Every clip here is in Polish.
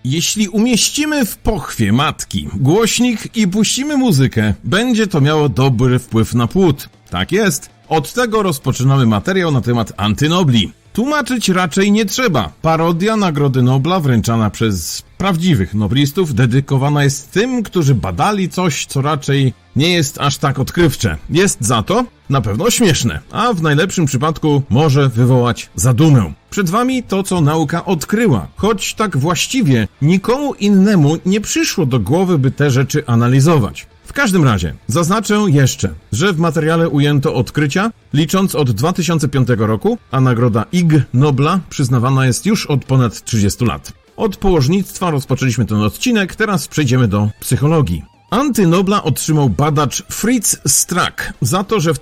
Jeśli umieścimy w pochwie matki głośnik i puścimy muzykę, będzie to miało dobry wpływ na płód. Tak jest. Od tego rozpoczynamy materiał na temat antynobli. Tłumaczyć raczej nie trzeba. Parodia Nagrody Nobla wręczana przez prawdziwych noblistów dedykowana jest tym, którzy badali coś, co raczej nie jest aż tak odkrywcze. Jest za to na pewno śmieszne, a w najlepszym przypadku może wywołać zadumę. Przed wami to, co nauka odkryła, choć tak właściwie nikomu innemu nie przyszło do głowy, by te rzeczy analizować. W każdym razie, zaznaczę jeszcze, że w materiale ujęto odkrycia, licząc od 2005 roku, a nagroda Ig Nobla przyznawana jest już od ponad 30 lat. Od położnictwa rozpoczęliśmy ten odcinek, teraz przejdziemy do psychologii. Antynobla otrzymał badacz Fritz Strack za to, że w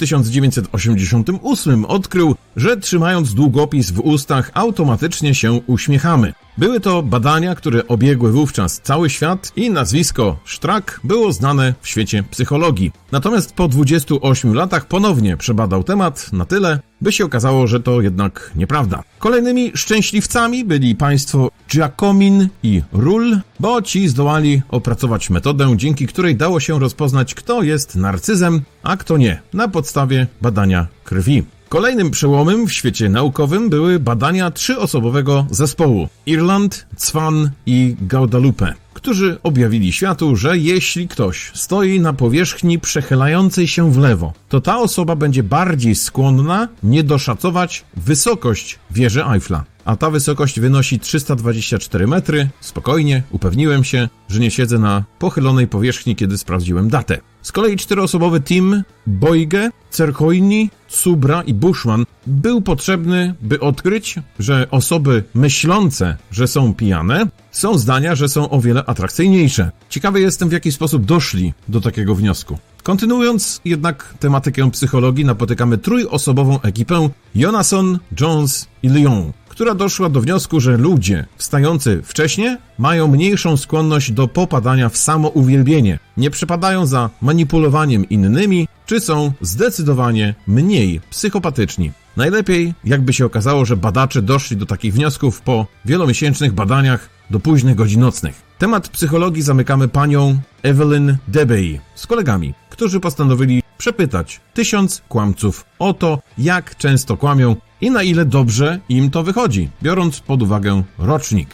1988 odkrył, że trzymając długopis w ustach automatycznie się uśmiechamy. Były to badania, które obiegły wówczas cały świat i nazwisko Strack było znane w świecie psychologii. Natomiast po 28 latach ponownie przebadał temat na tyle, by się okazało, że to jednak nieprawda. Kolejnymi szczęśliwcami byli państwo Giacomin i Rull, bo ci zdołali opracować metodę, dzięki której dało się rozpoznać, kto jest narcyzem, a kto nie, na podstawie badania krwi. Kolejnym przełomem w świecie naukowym były badania trzyosobowego zespołu Irland, Cwan i Guadalupe, którzy objawili światu, że jeśli ktoś stoi na powierzchni przechylającej się w lewo, to ta osoba będzie bardziej skłonna nie doszacować wysokość wieży Eiffla. A ta wysokość wynosi 324 metry. Spokojnie, upewniłem się, że nie siedzę na pochylonej powierzchni, kiedy sprawdziłem datę. Z kolei czteroosobowy team Boyge, Cercoini, Subra i Bushman był potrzebny, by odkryć, że osoby myślące, że są pijane, są zdania, że są o wiele atrakcyjniejsze. Ciekawy jestem, w jaki sposób doszli do takiego wniosku. Kontynuując jednak tematykę psychologii, napotykamy trójosobową ekipę Jonasson, Jones i Lyon, która doszła do wniosku, że ludzie wstający wcześnie mają mniejszą skłonność do popadania w samouwielbienie, nie przepadają za manipulowaniem innymi, czy są zdecydowanie mniej psychopatyczni. Najlepiej, jakby się okazało, że badacze doszli do takich wniosków po wielomiesięcznych badaniach do późnych godzin nocnych. Temat psychologii zamykamy panią Evelyn Debye z kolegami, którzy postanowili przepytać 1000 kłamców o to, jak często kłamią i na ile dobrze im to wychodzi, biorąc pod uwagę rocznik.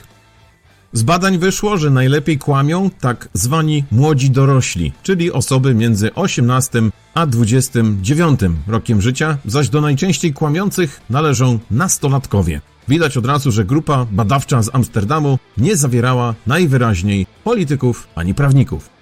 Z badań wyszło, że najlepiej kłamią tak zwani młodzi dorośli, czyli osoby między 18 a 29 rokiem życia, zaś do najczęściej kłamiących należą nastolatkowie. Widać od razu, że grupa badawcza z Amsterdamu nie zawierała najwyraźniej polityków ani prawników.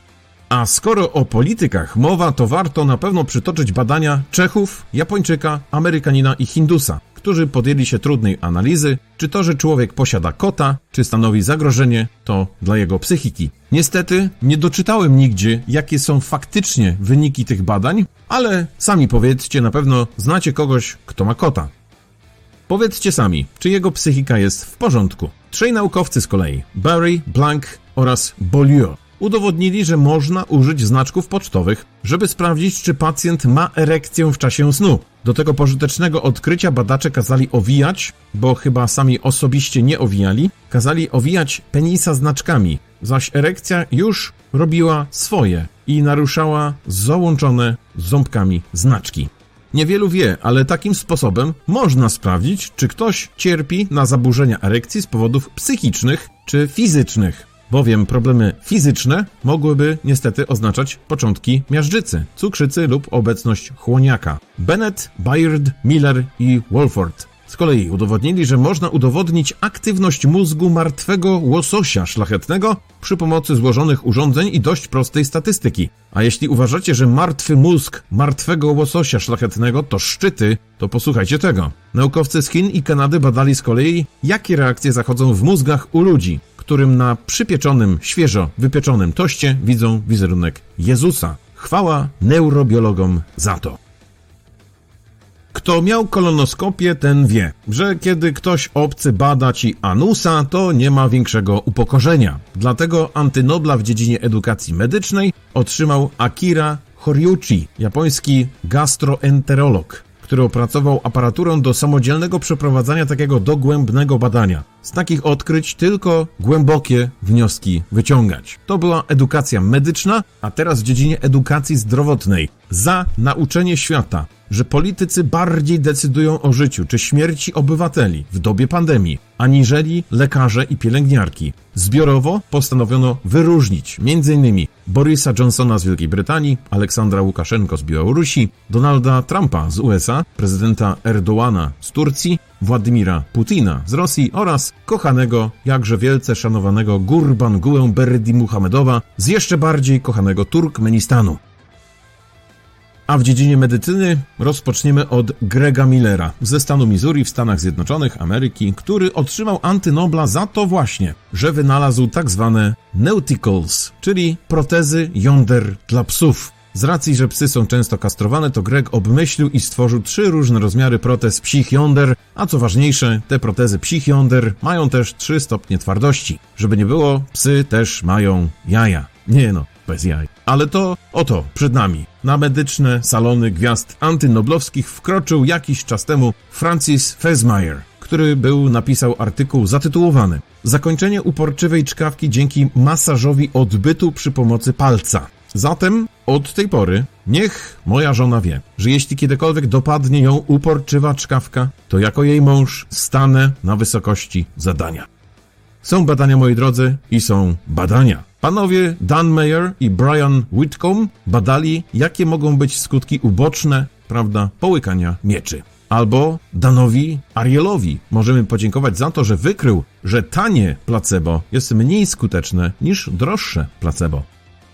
A skoro o politykach mowa, to warto na pewno przytoczyć badania Czechów, Japończyka, Amerykanina i Hindusa, którzy podjęli się trudnej analizy, czy to, że człowiek posiada kota, czy stanowi zagrożenie, to dla jego psychiki. Niestety nie doczytałem nigdzie, jakie są faktycznie wyniki tych badań, ale sami powiedzcie, na pewno znacie kogoś, kto ma kota. Powiedzcie sami, czy jego psychika jest w porządku. Trzej naukowcy z kolei, Barry, Blank oraz Beaulieu, udowodnili, że można użyć znaczków pocztowych, żeby sprawdzić, czy pacjent ma erekcję w czasie snu. Do tego pożytecznego odkrycia badacze kazali owijać, bo chyba sami osobiście nie owijali, kazali owijać penisa znaczkami, zaś erekcja już robiła swoje i naruszała załączone z ząbkami znaczki. Niewielu wie, ale takim sposobem można sprawdzić, czy ktoś cierpi na zaburzenia erekcji z powodów psychicznych czy fizycznych. Bowiem problemy fizyczne mogłyby niestety oznaczać początki miażdżycy, cukrzycy lub obecność chłoniaka. Bennett, Baird, Miller i Wolford z kolei udowodnili, że można udowodnić aktywność mózgu martwego łososia szlachetnego przy pomocy złożonych urządzeń i dość prostej statystyki. A jeśli uważacie, że martwy mózg martwego łososia szlachetnego to szczyty, to posłuchajcie tego. Naukowcy z Chin i Kanady badali z kolei, jakie reakcje zachodzą w mózgach u ludzi, którym na przypieczonym, świeżo wypieczonym toście widzą wizerunek Jezusa. Chwała neurobiologom za to. Kto miał kolonoskopię, ten wie, że kiedy ktoś obcy bada ci anusa, to nie ma większego upokorzenia. Dlatego antynobla w dziedzinie edukacji medycznej otrzymał Akira Horiuchi, japoński gastroenterolog, który opracował aparaturę do samodzielnego przeprowadzania takiego dogłębnego badania. Z takich odkryć tylko głębokie wnioski wyciągać. To była edukacja medyczna, a teraz w dziedzinie edukacji zdrowotnej. Za nauczenie świata, że politycy bardziej decydują o życiu czy śmierci obywateli w dobie pandemii, aniżeli lekarze i pielęgniarki. Zbiorowo postanowiono wyróżnić m.in. Borisa Johnsona z Wielkiej Brytanii, Aleksandra Łukaszenko z Białorusi, Donalda Trumpa z USA, prezydenta Erdoğana z Turcji, Władimira Putina z Rosji oraz kochanego, jakże wielce szanowanego Gurbangułę Berdimuhamedowa z jeszcze bardziej kochanego Turkmenistanu. A w dziedzinie medycyny rozpoczniemy od Grega Millera ze stanu Missouri w Stanach Zjednoczonych Ameryki, który otrzymał Antynobla za to właśnie, że wynalazł tak zwane neuticals, czyli protezy jąder dla psów. Z racji, że psy są często kastrowane, to Greg obmyślił i stworzył 3 różne rozmiary protez psich jąder, a co ważniejsze, te protezy psich jąder mają też 3 stopnie twardości. Żeby nie było, psy też mają jaja. Nie no, bez jaj. Ale to oto przed nami. Na medyczne salony gwiazd antynoblowskich wkroczył jakiś czas temu Francis Fezmaier, który napisał artykuł zatytułowany „Zakończenie uporczywej czkawki dzięki masażowi odbytu przy pomocy palca”. Zatem od tej pory niech moja żona wie, że jeśli kiedykolwiek dopadnie ją uporczywa czkawka, to jako jej mąż stanę na wysokości zadania. Są badania, moi drodzy, i są badania. Panowie Dan Meyer i Brian Whitcomb badali, jakie mogą być skutki uboczne, połykania mieczy. Albo Danowi Arielowi możemy podziękować za to, że wykrył, że tanie placebo jest mniej skuteczne niż droższe placebo.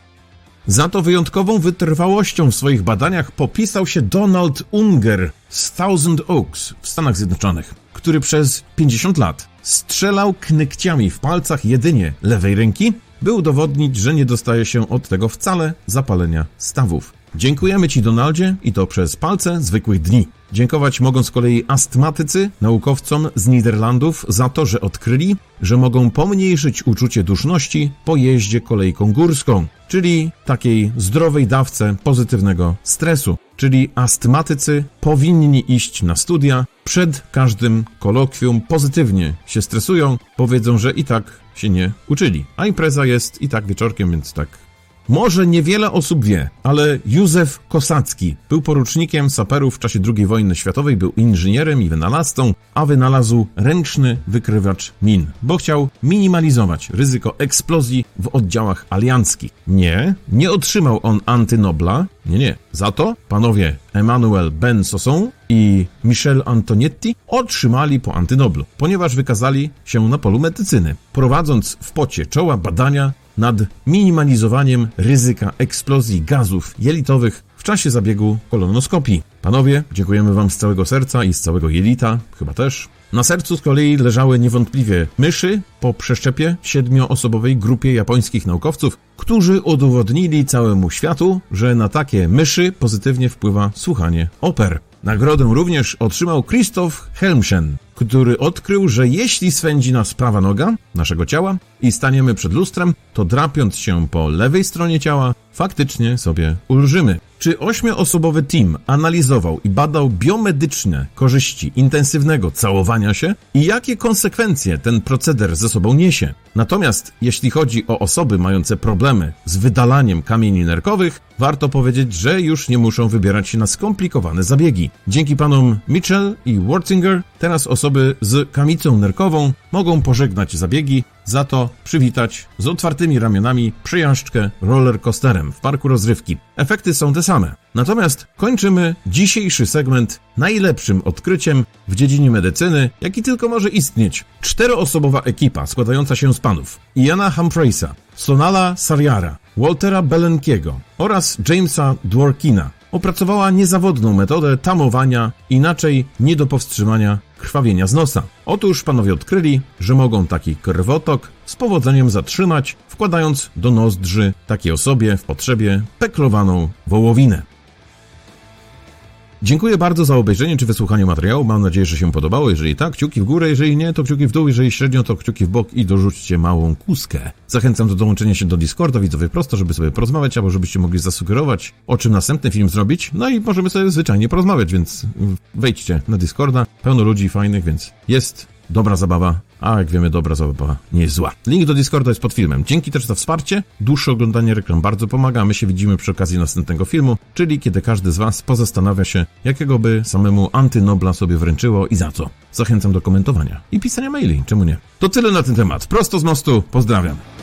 Za to wyjątkową wytrwałością w swoich badaniach popisał się Donald Unger z Thousand Oaks w Stanach Zjednoczonych, który przez 50 lat strzelał knykciami w palcach jedynie lewej ręki, by udowodnić, że nie dostaje się od tego wcale zapalenia stawów. Dziękujemy Ci, Donaldzie, i to przez palce zwykłych dni. Dziękować mogą z kolei astmatycy, naukowcom z Niderlandów za to, że odkryli, że mogą pomniejszyć uczucie duszności po jeździe kolejką górską, czyli takiej zdrowej dawce pozytywnego stresu. Czyli astmatycy powinni iść na studia, przed każdym kolokwium pozytywnie się stresują, powiedzą, że i tak się nie uczyli. A impreza jest i tak wieczorkiem, więc tak. Może niewiele osób wie, ale Józef Kosacki był porucznikiem saperów w czasie II wojny światowej, był inżynierem i wynalazcą, a wynalazł ręczny wykrywacz min, bo chciał minimalizować ryzyko eksplozji w oddziałach alianckich. Nie otrzymał on Antynobla, nie. Za to panowie Emmanuel Bensoson i Michel Antonietti otrzymali po Antynoblu, ponieważ wykazali się na polu medycyny, prowadząc w pocie czoła badania nad minimalizowaniem ryzyka eksplozji gazów jelitowych w czasie zabiegu kolonoskopii. Panowie, dziękujemy Wam z całego serca i z całego jelita, chyba też. Na sercu z kolei leżały niewątpliwie myszy po przeszczepie 7-osobowej grupie japońskich naukowców, którzy udowodnili całemu światu, że na takie myszy pozytywnie wpływa słuchanie oper. Nagrodę również otrzymał Christoph Helmschen, który odkrył, że jeśli swędzi nas prawa noga naszego ciała i staniemy przed lustrem, to drapiąc się po lewej stronie ciała, faktycznie sobie ulżymy. Czy 8-osobowy team analizował i badał biomedyczne korzyści intensywnego całowania się i jakie konsekwencje ten proceder ze sobą niesie? Natomiast jeśli chodzi o osoby mające problemy z wydalaniem kamieni nerkowych, warto powiedzieć, że już nie muszą wybierać się na skomplikowane zabiegi. Dzięki panom Mitchell i Wortinger teraz osoby z kamicą nerkową mogą pożegnać zabiegi, za to przywitać z otwartymi ramionami przejażdżkę rollercoasterem w parku rozrywki. Efekty są te same. Natomiast kończymy dzisiejszy segment najlepszym odkryciem w dziedzinie medycyny, jaki tylko może istnieć. 4-osobowa ekipa składająca się z panów Iana Humphreys'a, Sonala Sariara, Waltera Belenkiego oraz Jamesa Dworkina opracowała niezawodną metodę tamowania, inaczej nie do powstrzymania krwawienia z nosa. Otóż panowie odkryli, że mogą taki krwotok z powodzeniem zatrzymać, wkładając do nozdrzy takiej osobie w potrzebie peklowaną wołowinę. Dziękuję bardzo za obejrzenie czy wysłuchanie materiału. Mam nadzieję, że się podobało. Jeżeli tak, kciuki w górę, jeżeli nie, to kciuki w dół, jeżeli średnio, to kciuki w bok i dorzućcie małą kuskę. Zachęcam do dołączenia się do Discorda, widzowie prosto, żeby sobie porozmawiać, albo żebyście mogli zasugerować, o czym następny film zrobić. No i możemy sobie zwyczajnie porozmawiać, więc wejdźcie na Discorda. Pełno ludzi fajnych, więc jest dobra zabawa. A jak wiemy, dobra zabawa nie jest zła. Link do Discorda jest pod filmem. Dzięki też za wsparcie. Dłuższe oglądanie reklam bardzo pomaga. My się widzimy przy okazji następnego filmu, czyli kiedy każdy z was pozastanawia się, jakiego by samemu Antynobla sobie wręczyło i za co. Zachęcam do komentowania i pisania maili, czemu nie. To tyle na ten temat. Prosto z mostu. Pozdrawiam.